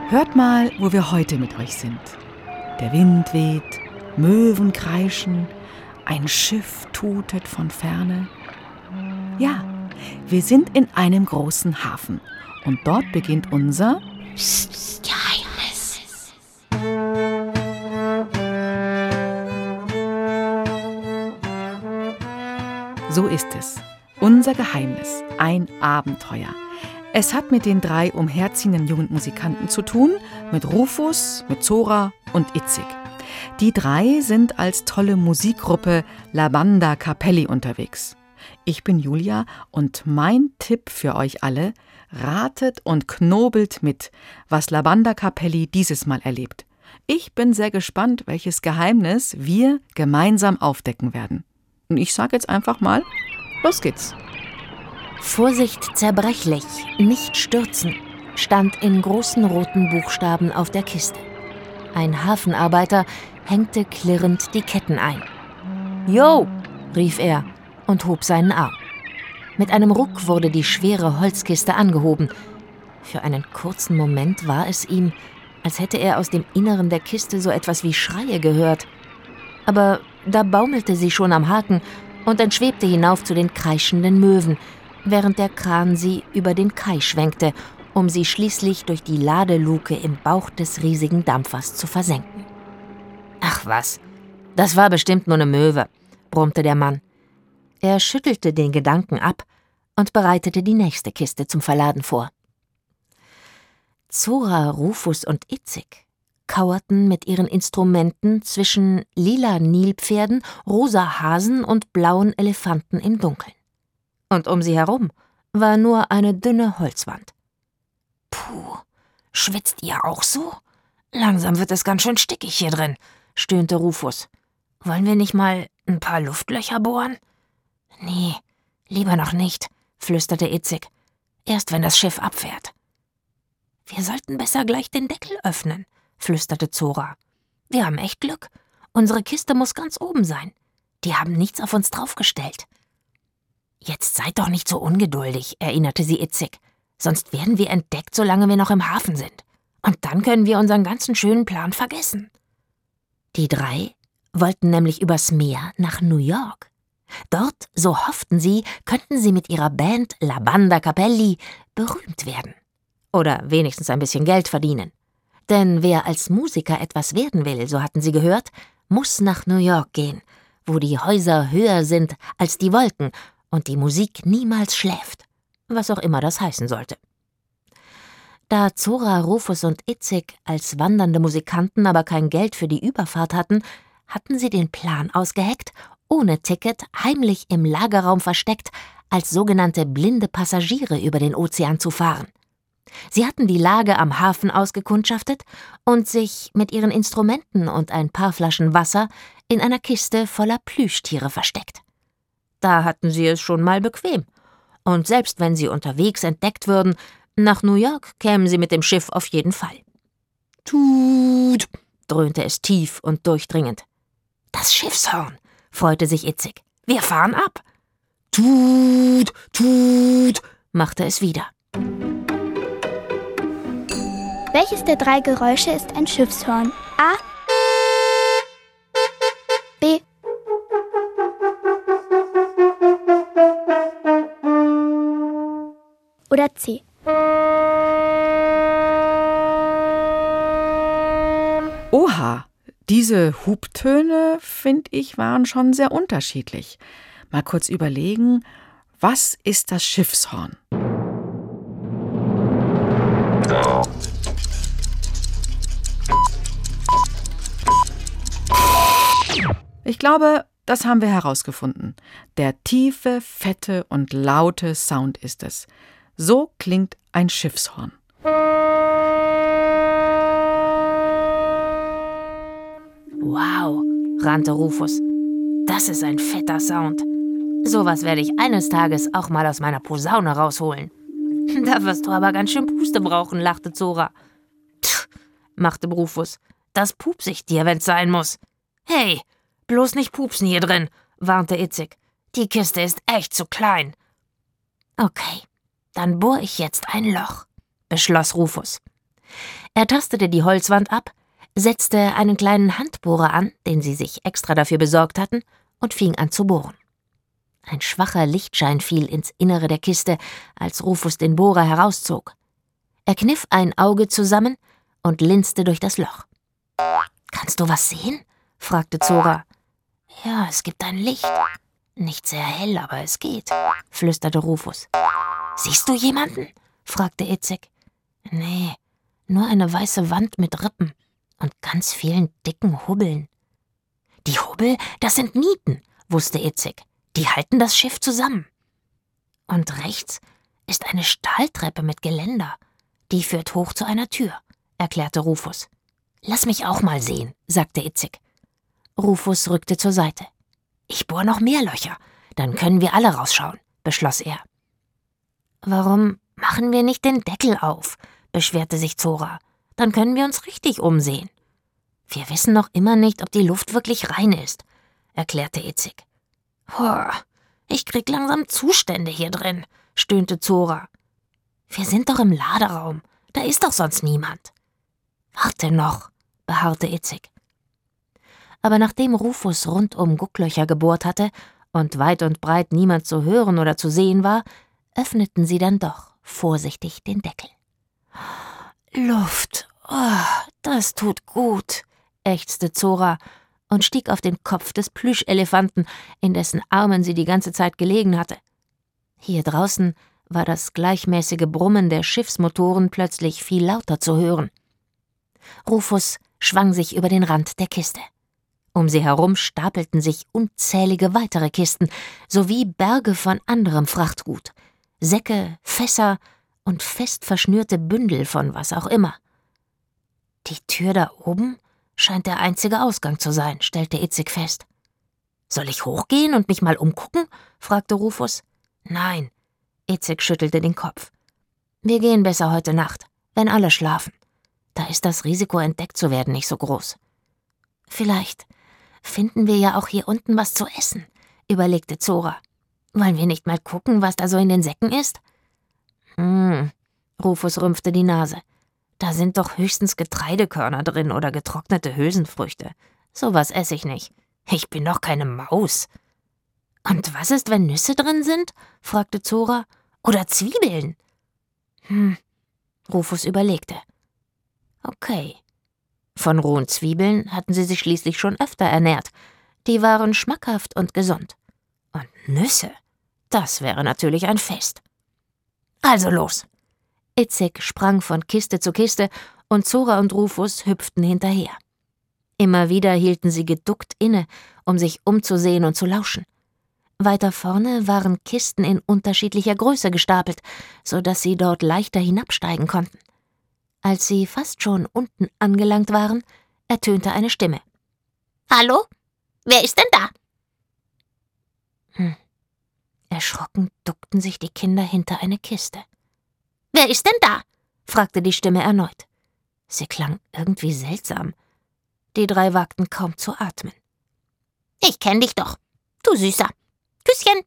Hört mal, wo wir heute mit euch sind. Der Wind weht, Möwen kreischen, ein Schiff tutet von ferne. Ja, wir sind in einem großen Hafen und dort beginnt unser Geheimnis. So ist es. Unser Geheimnis, ein Abenteuer. Es hat mit den 3 umherziehenden jungen Musikanten zu tun, mit Rufus, mit Zora und Itzig. Die 3 sind als tolle Musikgruppe La Banda Capelli unterwegs. Ich bin Julia und mein Tipp für euch alle: ratet und knobelt mit, was La Banda Capelli dieses Mal erlebt. Ich bin sehr gespannt, welches Geheimnis wir gemeinsam aufdecken werden. Und ich sage jetzt einfach mal, los geht's. Vorsicht, zerbrechlich, nicht stürzen, stand in großen roten Buchstaben auf der Kiste. Ein Hafenarbeiter hängte klirrend die Ketten ein. »Jo«, rief er und hob seinen Arm. Mit einem Ruck wurde die schwere Holzkiste angehoben. Für einen kurzen Moment war es ihm, als hätte er aus dem Inneren der Kiste so etwas wie Schreie gehört. Aber da baumelte sie schon am Haken und entschwebte hinauf zu den kreischenden Möwen, während der Kran sie über den Kai schwenkte, um sie schließlich durch die Ladeluke im Bauch des riesigen Dampfers zu versenken. »Ach was, das war bestimmt nur eine Möwe«, brummte der Mann. Er schüttelte den Gedanken ab und bereitete die nächste Kiste zum Verladen vor. Zora, Rufus und Itzig kauerten mit ihren Instrumenten zwischen lila Nilpferden, rosa Hasen und blauen Elefanten im Dunkeln. Und um sie herum war nur eine dünne Holzwand. »Puh, schwitzt ihr auch so? Langsam wird es ganz schön stickig hier drin«, stöhnte Rufus. »Wollen wir nicht mal ein paar Luftlöcher bohren?« »Nee, lieber noch nicht«, flüsterte Itzig. »Erst wenn das Schiff abfährt.« »Wir sollten besser gleich den Deckel öffnen«, flüsterte Zora. »Wir haben echt Glück. Unsere Kiste muss ganz oben sein. Die haben nichts auf uns draufgestellt.« »Jetzt seid doch nicht so ungeduldig«, erinnerte sie Itzig. »Sonst werden wir entdeckt, solange wir noch im Hafen sind. Und dann können wir unseren ganzen schönen Plan vergessen.« Die 3 wollten nämlich übers Meer nach New York. Dort, so hofften sie, könnten sie mit ihrer Band La Banda Capelli berühmt werden. Oder wenigstens ein bisschen Geld verdienen. Denn wer als Musiker etwas werden will, so hatten sie gehört, muss nach New York gehen, wo die Häuser höher sind als die Wolken und die Musik niemals schläft, was auch immer das heißen sollte. Da Zora, Rufus und Itzig als wandernde Musikanten aber kein Geld für die Überfahrt hatten sie den Plan ausgeheckt, ohne Ticket, heimlich im Lagerraum versteckt, als sogenannte blinde Passagiere über den Ozean zu fahren. Sie hatten die Lage am Hafen ausgekundschaftet und sich mit ihren Instrumenten und ein paar Flaschen Wasser in einer Kiste voller Plüschtiere versteckt. Da hatten sie es schon mal bequem. Und selbst wenn sie unterwegs entdeckt würden, nach New York kämen sie mit dem Schiff auf jeden Fall. »Tut«, dröhnte es tief und durchdringend. »Das Schiffshorn«, freute sich Itzig. »Wir fahren ab.« »Tut, tut«, machte es wieder. Welches der 3 Geräusche ist ein Schiffshorn? A, B oder C? Oha, diese Hubtöne, finde ich, waren schon sehr unterschiedlich. Mal kurz überlegen, was ist das Schiffshorn? Ich glaube, das haben wir herausgefunden. Der tiefe, fette und laute Sound ist es. So klingt ein Schiffshorn. »Wow«, rannte Rufus. »Das ist ein fetter Sound. Sowas werde ich eines Tages auch mal aus meiner Posaune rausholen.« »Da wirst du aber ganz schön Puste brauchen«, lachte Zora. »Pff«, machte Rufus. »Das pups ich dir, wenn's sein muss.« »Hey, bloß nicht pupsen hier drin«, warnte Itzig. »Die Kiste ist echt zu klein.« »Okay, dann bohr ich jetzt ein Loch«, beschloss Rufus. Er tastete die Holzwand ab, setzte einen kleinen Handbohrer an, den sie sich extra dafür besorgt hatten, und fing an zu bohren. Ein schwacher Lichtschein fiel ins Innere der Kiste, als Rufus den Bohrer herauszog. Er kniff ein Auge zusammen und linste durch das Loch. »Kannst du was sehen?« fragte Zora. »Ja, es gibt ein Licht. Nicht sehr hell, aber es geht«, flüsterte Rufus. »Siehst du jemanden?« fragte Itzig. »Nee, nur eine weiße Wand mit Rippen und ganz vielen dicken Hubbeln.« »Die Hubbel, das sind Nieten«, wusste Itzig. »Die halten das Schiff zusammen.« »Und rechts ist eine Stahltreppe mit Geländer. Die führt hoch zu einer Tür«, erklärte Rufus. »Lass mich auch mal sehen«, sagte Itzig. Rufus rückte zur Seite. »Ich bohr noch mehr Löcher, dann können wir alle rausschauen«, beschloss er. »Warum machen wir nicht den Deckel auf?«, beschwerte sich Zora. »Dann können wir uns richtig umsehen.« »Wir wissen noch immer nicht, ob die Luft wirklich rein ist«, erklärte Itzig. »Ich krieg langsam Zustände hier drin«, stöhnte Zora. »Wir sind doch im Laderaum, da ist doch sonst niemand.« »Warte noch«, beharrte Itzig. Aber nachdem Rufus rundum Gucklöcher gebohrt hatte und weit und breit niemand zu hören oder zu sehen war, öffneten sie dann doch vorsichtig den Deckel. »Luft, das tut gut«, ächzte Zora und stieg auf den Kopf des Plüschelefanten, in dessen Armen sie die ganze Zeit gelegen hatte. Hier draußen war das gleichmäßige Brummen der Schiffsmotoren plötzlich viel lauter zu hören. Rufus schwang sich über den Rand der Kiste. Um sie herum stapelten sich unzählige weitere Kisten, sowie Berge von anderem Frachtgut, Säcke, Fässer und fest verschnürte Bündel von was auch immer. »Die Tür da oben scheint der einzige Ausgang zu sein«, stellte Itzig fest. »Soll ich hochgehen und mich mal umgucken?« fragte Rufus. »Nein«, Itzig schüttelte den Kopf. »Wir gehen besser heute Nacht, wenn alle schlafen. Da ist das Risiko, entdeckt zu werden, nicht so groß.« »Vielleicht finden wir ja auch hier unten was zu essen«, überlegte Zora. »Wollen wir nicht mal gucken, was da so in den Säcken ist?« Rufus rümpfte die Nase. »Da sind doch höchstens Getreidekörner drin oder getrocknete Hülsenfrüchte. Sowas esse ich nicht. Ich bin doch keine Maus.« »Und was ist, wenn Nüsse drin sind?« fragte Zora. »Oder Zwiebeln?« Rufus überlegte. Okay. Von rohen Zwiebeln hatten sie sich schließlich schon öfter ernährt. Die waren schmackhaft und gesund. Und Nüsse, das wäre natürlich ein Fest. Also los! Itzig sprang von Kiste zu Kiste und Zora und Rufus hüpften hinterher. Immer wieder hielten sie geduckt inne, um sich umzusehen und zu lauschen. Weiter vorne waren Kisten in unterschiedlicher Größe gestapelt, so dass sie dort leichter hinabsteigen konnten. Als sie fast schon unten angelangt waren, ertönte eine Stimme. »Hallo? Wer ist denn da?« Erschrocken duckten sich die Kinder hinter eine Kiste. »Wer ist denn da?« fragte die Stimme erneut. Sie klang irgendwie seltsam. Die drei wagten kaum zu atmen. »Ich kenn dich doch, du Süßer. Küsschen!«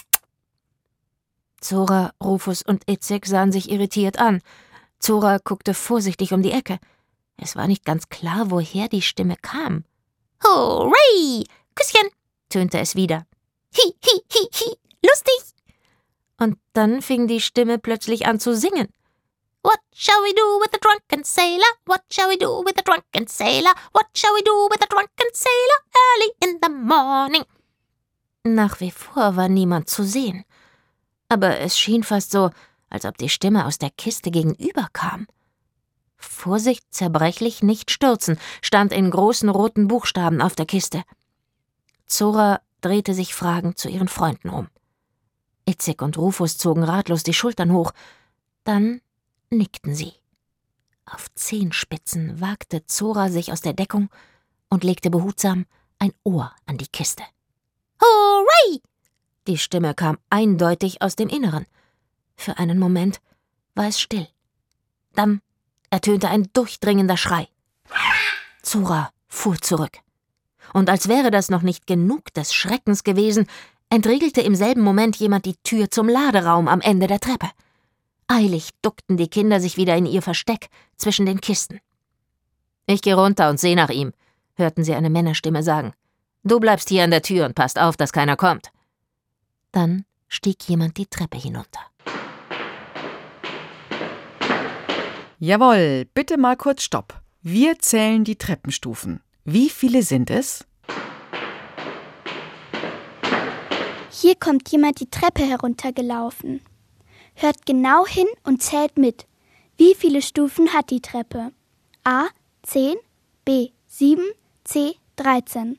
Zora, Rufus und Itzig sahen sich irritiert an. Zora guckte vorsichtig um die Ecke. Es war nicht ganz klar, woher die Stimme kam. »Hooray! Küsschen!« tönte es wieder. »Hi, hi, hi, hi! Lustig!« Und dann fing die Stimme plötzlich an zu singen. »What shall we do with a drunken sailor? What shall we do with a drunken sailor? What shall we do with a drunken sailor early in the morning?« Nach wie vor war niemand zu sehen. Aber es schien fast so, als ob die Stimme aus der Kiste gegenüber kam. »Vorsicht, zerbrechlich, nicht stürzen«, stand in großen roten Buchstaben auf der Kiste. Zora drehte sich fragend zu ihren Freunden um. Itzig und Rufus zogen ratlos die Schultern hoch. Dann nickten sie. Auf Zehenspitzen wagte Zora sich aus der Deckung und legte behutsam ein Ohr an die Kiste. »Hooray!« Die Stimme kam eindeutig aus dem Inneren. Für einen Moment war es still. Dann ertönte ein durchdringender Schrei. Zora fuhr zurück. Und als wäre das noch nicht genug des Schreckens gewesen, entriegelte im selben Moment jemand die Tür zum Laderaum am Ende der Treppe. Eilig duckten die Kinder sich wieder in ihr Versteck zwischen den Kisten. »Ich gehe runter und sehe nach ihm«, hörten sie eine Männerstimme sagen. »Du bleibst hier an der Tür und passt auf, dass keiner kommt.« Dann stieg jemand die Treppe hinunter. Jawohl, bitte mal kurz Stopp. Wir zählen die Treppenstufen. Wie viele sind es? Hier kommt jemand die Treppe heruntergelaufen. Hört genau hin und zählt mit. Wie viele Stufen hat die Treppe? A. 10, B. 7, C. 13.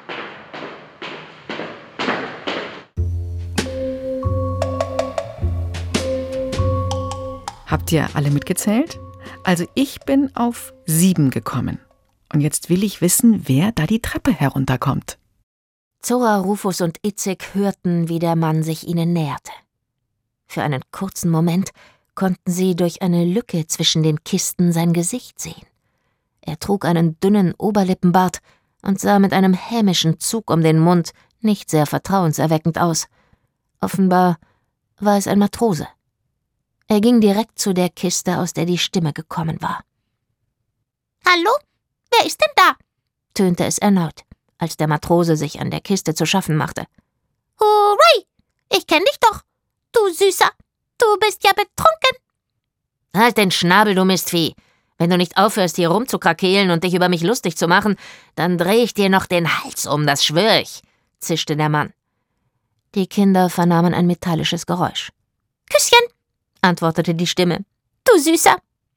Habt ihr alle mitgezählt? Also ich bin auf 7 gekommen. Und jetzt will ich wissen, wer da die Treppe herunterkommt. Zora, Rufus und Itzig hörten, wie der Mann sich ihnen näherte. Für einen kurzen Moment konnten sie durch eine Lücke zwischen den Kisten sein Gesicht sehen. Er trug einen dünnen Oberlippenbart und sah mit einem hämischen Zug um den Mund nicht sehr vertrauenserweckend aus. Offenbar war es ein Matrose. Er ging direkt zu der Kiste, aus der die Stimme gekommen war. »Hallo? Wer ist denn da?« tönte es erneut, als der Matrose sich an der Kiste zu schaffen machte. »Hurray! Ich kenn dich doch, du Süßer! Du bist ja betrunken!« »Halt den Schnabel, du Mistvieh! Wenn du nicht aufhörst, hier rumzukrakehlen und dich über mich lustig zu machen, dann dreh ich dir noch den Hals um, das schwöre ich«, zischte der Mann. Die Kinder vernahmen ein metallisches Geräusch. »Küsschen«, antwortete die Stimme. »Du Süßer!«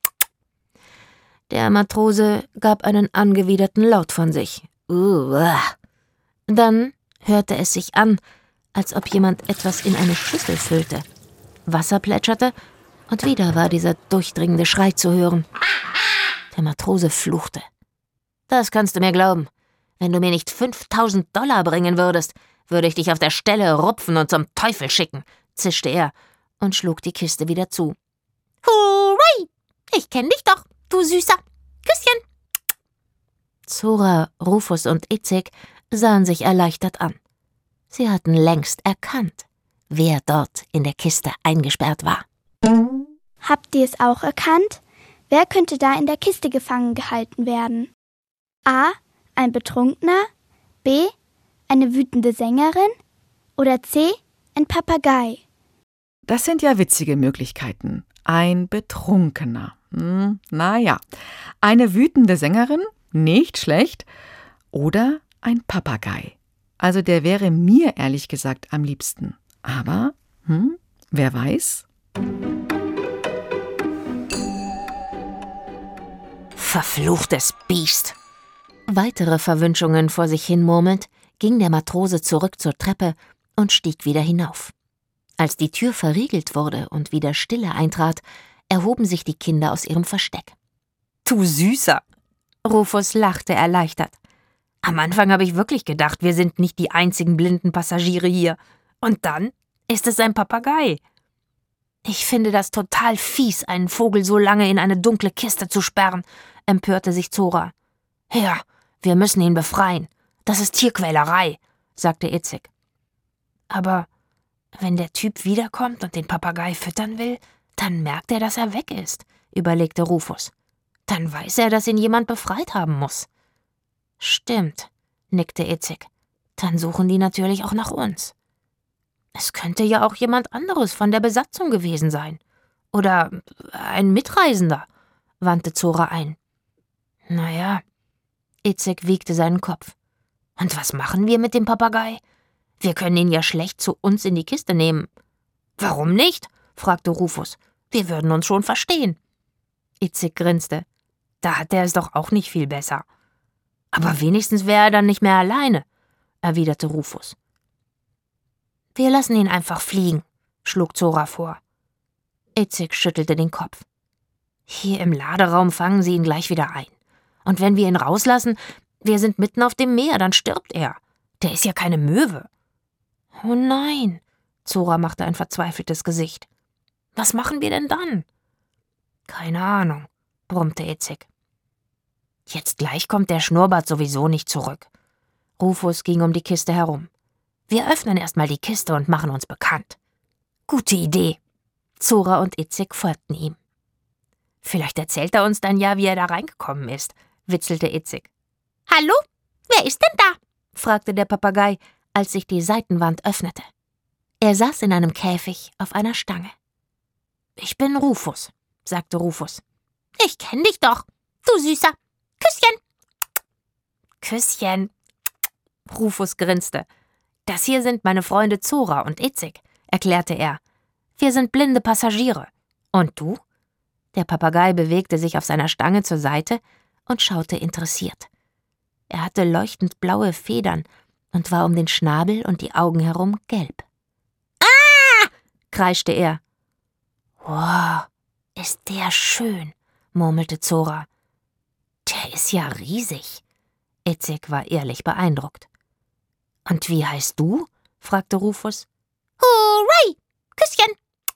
Der Matrose gab einen angewiderten Laut von sich. Dann hörte es sich an, als ob jemand etwas in eine Schüssel füllte. Wasser plätscherte, und wieder war dieser durchdringende Schrei zu hören. Der Matrose fluchte. »Das kannst du mir glauben. Wenn du mir nicht $5.000 bringen würdest, würde ich dich auf der Stelle rupfen und zum Teufel schicken«, zischte er und schlug die Kiste wieder zu. »Hurray! Ich kenn dich doch, du Süßer! Küsschen!« Zora, Rufus und Itzig sahen sich erleichtert an. Sie hatten längst erkannt, wer dort in der Kiste eingesperrt war. Habt ihr es auch erkannt? Wer könnte da in der Kiste gefangen gehalten werden? A. Ein Betrunkener, B. Eine wütende Sängerin oder C. Ein Papagei? Das sind ja witzige Möglichkeiten. Ein Betrunkener. Naja. Eine wütende Sängerin? Nicht schlecht. Oder ein Papagei. Also der wäre mir ehrlich gesagt am liebsten. Aber, wer weiß? Verfluchtes Biest! Weitere Verwünschungen vor sich hin murmelnd, ging der Matrose zurück zur Treppe und stieg wieder hinauf. Als die Tür verriegelt wurde und wieder Stille eintrat, erhoben sich die Kinder aus ihrem Versteck. »Du Süßer!« Rufus lachte erleichtert. »Am Anfang habe ich wirklich gedacht, wir sind nicht die einzigen blinden Passagiere hier. Und dann ist es ein Papagei.« »Ich finde das total fies, einen Vogel so lange in eine dunkle Kiste zu sperren«, empörte sich Zora. »Ja, wir müssen ihn befreien. Das ist Tierquälerei«, sagte Itzig. »Aber wenn der Typ wiederkommt und den Papagei füttern will, dann merkt er, dass er weg ist«, überlegte Rufus. »Dann weiß er, dass ihn jemand befreit haben muss.« »Stimmt«, nickte Itzig. »Dann suchen die natürlich auch nach uns.« »Es könnte ja auch jemand anderes von der Besatzung gewesen sein. Oder ein Mitreisender«, wandte Zora ein. »Naja«, Itzig wiegte seinen Kopf. »Und was machen wir mit dem Papagei? Wir können ihn ja schlecht zu uns in die Kiste nehmen.« »Warum nicht?«, fragte Rufus. »Wir würden uns schon verstehen.« Itzig grinste. »Da hat er es doch auch nicht viel besser.« »Aber wenigstens wäre er dann nicht mehr alleine«, erwiderte Rufus. »Wir lassen ihn einfach fliegen«, schlug Zora vor. Itzig schüttelte den Kopf. »Hier im Laderaum fangen sie ihn gleich wieder ein. Und wenn wir ihn rauslassen, wir sind mitten auf dem Meer, dann stirbt er. Der ist ja keine Möwe.« »Oh nein«, Zora machte ein verzweifeltes Gesicht. »Was machen wir denn dann?« »Keine Ahnung«, brummte Itzig. »Jetzt gleich kommt der Schnurrbart sowieso nicht zurück.« Rufus ging um die Kiste herum. »Wir öffnen erstmal die Kiste und machen uns bekannt.« »Gute Idee.« Zora und Itzig folgten ihm. »Vielleicht erzählt er uns dann ja, wie er da reingekommen ist«, witzelte Itzig. »Hallo? Wer ist denn da?« fragte der Papagei, als sich die Seitenwand öffnete. Er saß in einem Käfig auf einer Stange. »Ich bin Rufus«, sagte Rufus. »Ich kenn dich doch, du Süßer. Küsschen.« »Küsschen«, Rufus grinste. »Das hier sind meine Freunde Zora und Itzig«, erklärte er. »Wir sind blinde Passagiere. Und du?« Der Papagei bewegte sich auf seiner Stange zur Seite und schaute interessiert. Er hatte leuchtend blaue Federn und war um den Schnabel und die Augen herum gelb. »Ah!« kreischte er. »Wow, ist der schön«, murmelte Zora. »Der ist ja riesig.« Itzig war ehrlich beeindruckt. »Und wie heißt du?« fragte Rufus. »Hurray! Küsschen!«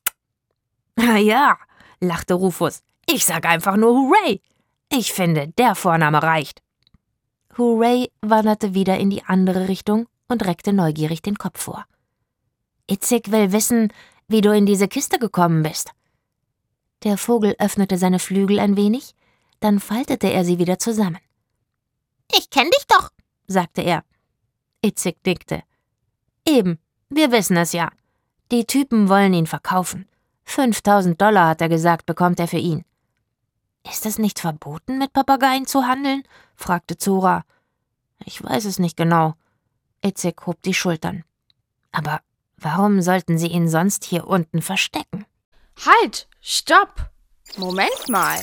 »Na ja«, lachte Rufus. »Ich sag einfach nur Hurray. Ich finde, der Vorname reicht.« Hurray wanderte wieder in die andere Richtung und reckte neugierig den Kopf vor. »Itzig will wissen, wie du in diese Kiste gekommen bist.« Der Vogel öffnete seine Flügel ein wenig, dann faltete er sie wieder zusammen. »Ich kenn dich doch«, sagte er. Itzig nickte. »Eben, wir wissen es ja. Die Typen wollen ihn verkaufen. $5.000, hat er gesagt, bekommt er für ihn.« »Ist es nicht verboten, mit Papageien zu handeln?« fragte Zora. »Ich weiß es nicht genau.« Itzig hob die Schultern. »Aber warum sollten sie ihn sonst hier unten verstecken?« »Halt! Stopp! Moment mal!«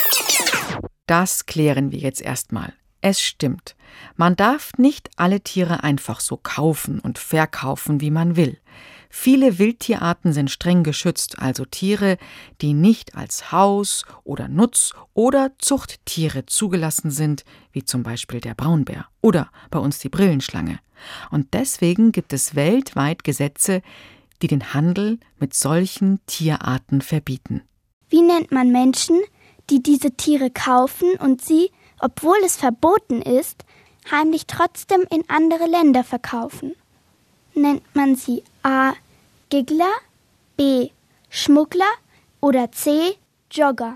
Das klären wir jetzt erstmal. Es stimmt, man darf nicht alle Tiere einfach so kaufen und verkaufen, wie man will. Viele Wildtierarten sind streng geschützt, also Tiere, die nicht als Haus- oder Nutz- oder Zuchttiere zugelassen sind, wie zum Beispiel der Braunbär oder bei uns die Brillenschlange. Und deswegen gibt es weltweit Gesetze, die den Handel mit solchen Tierarten verbieten. Wie nennt man Menschen, die diese Tiere kaufen und sie, obwohl es verboten ist, heimlich trotzdem in andere Länder verkaufen? Nennt man sie A. Giggler, B. Schmuggler oder C. Jogger?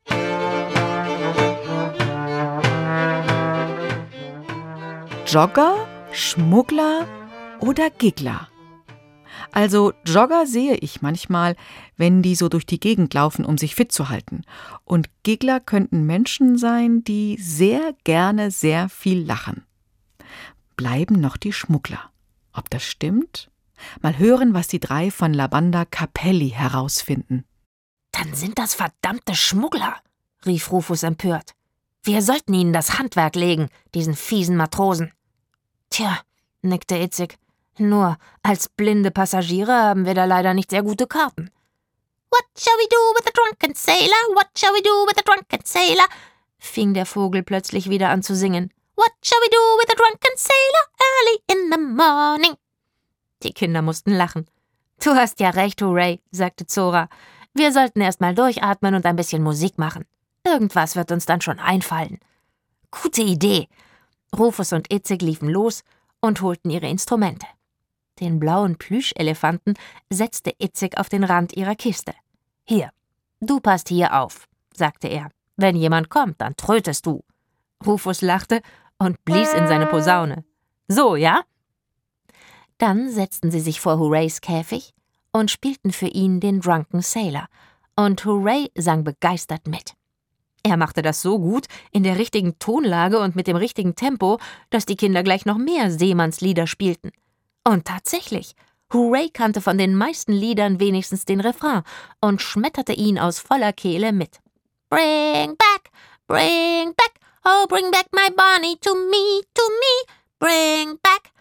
Jogger, Schmuggler oder Giggler? Also Jogger sehe ich manchmal, wenn die so durch die Gegend laufen, um sich fit zu halten. Und Giggler könnten Menschen sein, die sehr gerne sehr viel lachen. Bleiben noch die Schmuggler. Ob das stimmt? Mal hören, was die 3 von La Banda Capelli herausfinden. »Dann sind das verdammte Schmuggler«, rief Rufus empört. »Wir sollten ihnen das Handwerk legen, diesen fiesen Matrosen.« »Tja«, nickte Itzig, »nur als blinde Passagiere haben wir da leider nicht sehr gute Karten.« »What shall we do with a drunken sailor? What shall we do with a drunken sailor?« fing der Vogel plötzlich wieder an zu singen. »What shall we do with a drunken sailor early in the morning?« Die Kinder mussten lachen. »Du hast ja recht, Hurray«, sagte Zora. »Wir sollten erst mal durchatmen und ein bisschen Musik machen. Irgendwas wird uns dann schon einfallen.« »Gute Idee!« Rufus und Itzig liefen los und holten ihre Instrumente. Den blauen Plüschelefanten setzte Itzig auf den Rand ihrer Kiste. »Hier, du passt hier auf«, sagte er. »Wenn jemand kommt, dann trötest du.« Rufus lachte und blies in seine Posaune. »So, ja?« Dann setzten sie sich vor Hurrays Käfig und spielten für ihn den Drunken Sailor, und Hurray sang begeistert mit. Er machte das so gut, in der richtigen Tonlage und mit dem richtigen Tempo, dass die Kinder gleich noch mehr Seemannslieder spielten. Und tatsächlich, Hurray kannte von den meisten Liedern wenigstens den Refrain und schmetterte ihn aus voller Kehle mit. Bring back, oh bring back my Bonnie to me, bring back,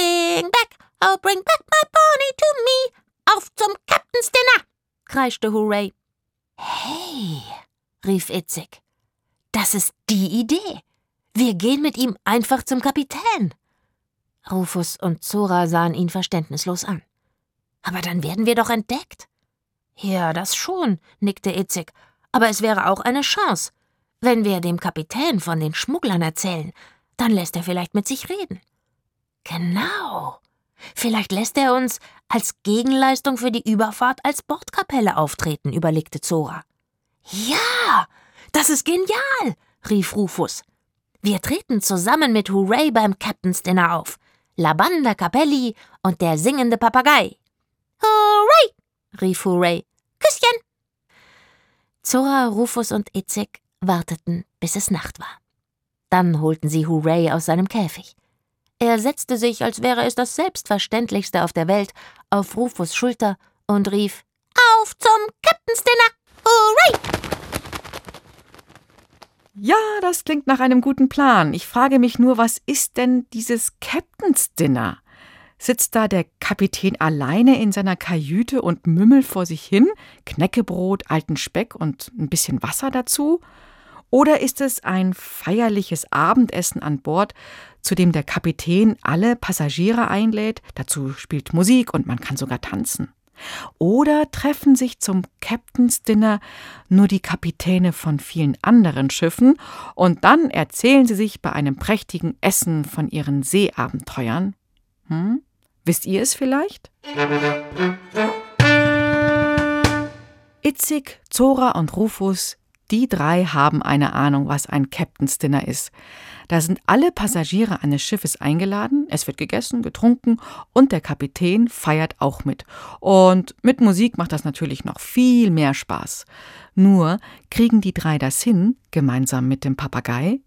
oh bring back my Bonnie to me, auf zum Captain's Dinner, kreischte Hurray. Hey, rief Itzig, das ist die Idee. Wir gehen mit ihm einfach zum Kapitän. Rufus und Zora sahen ihn verständnislos an. Aber dann werden wir doch entdeckt. Ja, das schon, nickte Itzig, aber es wäre auch eine Chance. Wenn wir dem Kapitän von den Schmugglern erzählen, dann lässt er vielleicht mit sich reden. Genau. Vielleicht lässt er uns als Gegenleistung für die Überfahrt als Bordkapelle auftreten, überlegte Zora. Ja, das ist genial, rief Rufus. Wir treten zusammen mit Hooray beim Captain's Dinner auf. La Banda Capelli und der singende Papagei. Hooray, rief Hooray. Küsschen! Zora, Rufus und Itzig warteten, bis es Nacht war. Dann holten sie Hooray aus seinem Käfig. Er setzte sich, als wäre es das Selbstverständlichste auf der Welt, auf Rufus' Schulter und rief: Auf zum Captain's Dinner! Hooray! Ja, das klingt nach einem guten Plan. Ich frage mich nur, was ist denn dieses Captain's Dinner? Sitzt da der Kapitän alleine in seiner Kajüte und mümmelt vor sich hin? Knäckebrot, alten Speck und ein bisschen Wasser dazu? Oder ist es ein feierliches Abendessen an Bord, zu dem der Kapitän alle Passagiere einlädt? Dazu spielt Musik und man kann sogar tanzen. Oder treffen sich zum Captain's Dinner nur die Kapitäne von vielen anderen Schiffen und dann erzählen sie sich bei einem prächtigen Essen von ihren Seeabenteuern? Wisst ihr es vielleicht? Itzig, Zora und Rufus, die drei haben eine Ahnung, was ein Captain's Dinner ist. Da sind alle Passagiere eines Schiffes eingeladen, es wird gegessen, getrunken und der Kapitän feiert auch mit. Und mit Musik macht das natürlich noch viel mehr Spaß. Nur kriegen die drei das hin, gemeinsam mit dem Papagei?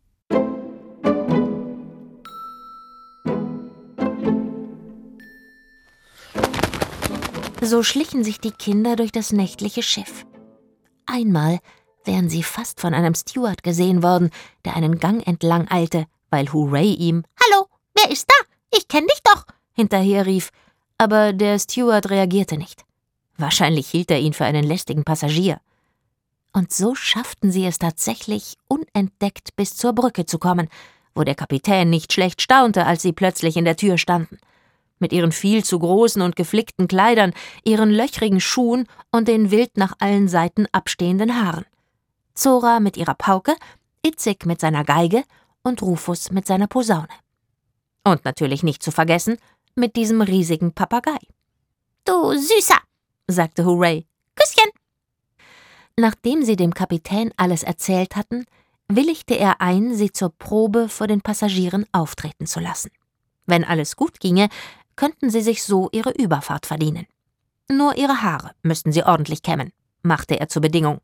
So schlichen sich die Kinder durch das nächtliche Schiff. Einmal wären sie fast von einem Steward gesehen worden, der einen Gang entlang eilte, weil Hooray ihm »Hallo, wer ist da? Ich kenn dich doch!« hinterher rief, aber der Steward reagierte nicht. Wahrscheinlich hielt er ihn für einen lästigen Passagier. Und so schafften sie es tatsächlich, unentdeckt bis zur Brücke zu kommen, wo der Kapitän nicht schlecht staunte, als sie plötzlich in der Tür standen. Mit ihren viel zu großen und geflickten Kleidern, ihren löchrigen Schuhen und den wild nach allen Seiten abstehenden Haaren. Zora mit ihrer Pauke, Itzig mit seiner Geige und Rufus mit seiner Posaune. Und natürlich nicht zu vergessen, mit diesem riesigen Papagei. »Du Süßer«, sagte Hooray, »Küsschen!« Nachdem sie dem Kapitän alles erzählt hatten, willigte er ein, sie zur Probe vor den Passagieren auftreten zu lassen. Wenn alles gut ginge, könnten sie sich so ihre Überfahrt verdienen. Nur ihre Haare müssten sie ordentlich kämmen, machte er zur Bedingung.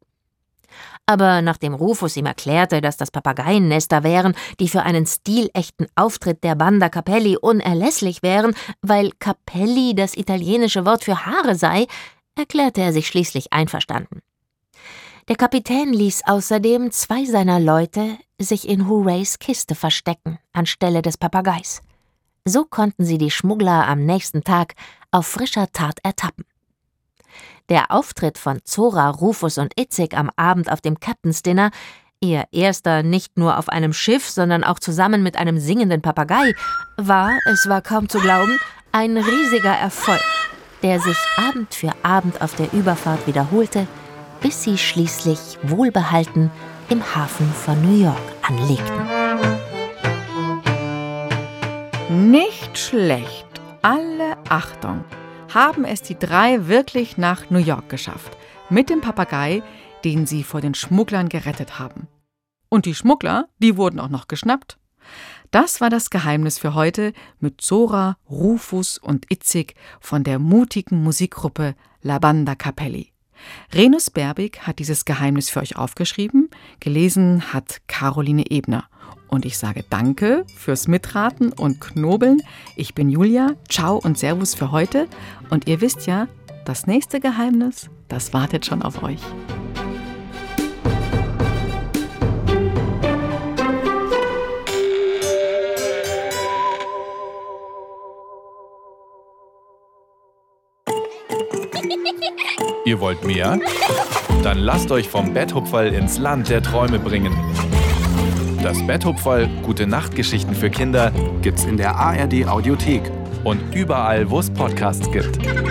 Aber nachdem Rufus ihm erklärte, dass das Papageiennester wären, die für einen stilechten Auftritt der Banda Capelli unerlässlich wären, weil Capelli das italienische Wort für Haare sei, erklärte er sich schließlich einverstanden. Der Kapitän ließ außerdem 2 seiner Leute sich in Hoorays Kiste verstecken, anstelle des Papageis. So konnten sie die Schmuggler am nächsten Tag auf frischer Tat ertappen. Der Auftritt von Zora, Rufus und Itzig am Abend auf dem Captain's Dinner, ihr erster nicht nur auf einem Schiff, sondern auch zusammen mit einem singenden Papagei, es war kaum zu glauben, ein riesiger Erfolg, der sich Abend für Abend auf der Überfahrt wiederholte, bis sie schließlich wohlbehalten im Hafen von New York anlegten. Nicht schlecht. Alle Achtung. Haben es die 3 wirklich nach New York geschafft. Mit dem Papagei, den sie vor den Schmugglern gerettet haben. Und die Schmuggler, die wurden auch noch geschnappt. Das war das Geheimnis für heute mit Zora, Rufus und Itzig von der mutigen Musikgruppe La Banda Capelli. Renus Berbig hat dieses Geheimnis für euch aufgeschrieben. Gelesen hat Caroline Ebner. Und ich sage danke fürs Mitraten und Knobeln. Ich bin Julia. Ciao und Servus für heute. Und ihr wisst ja, das nächste Geheimnis, das wartet schon auf euch. Ihr wollt mehr? Dann lasst euch vom Betthupferl ins Land der Träume bringen. Das Betthupferl Gute Nachtgeschichten für Kinder gibt's in der ARD Audiothek und überall, wo es Podcasts gibt.